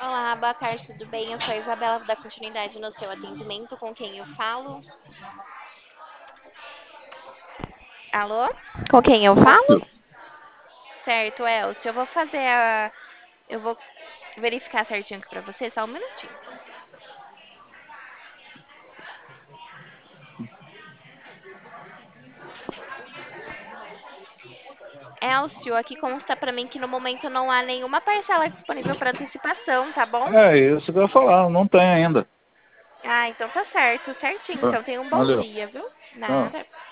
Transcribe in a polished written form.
Olá, boa tarde, tudo bem? Eu sou a Isabela, vou dar continuidade no seu atendimento. Com quem eu falo? Alô? Com quem eu falo? Elcio, Certo, Elcio. Eu vou verificar certinho aqui pra você, só um minutinho. Elcio, aqui consta pra mim que no momento não há nenhuma parcela disponível para antecipação, tá bom? é isso que eu ia falar, não tem ainda. Ah, então tá certo, certinho. Ah, Então tenha um bom valeu. dia, viu? Ah. Nada.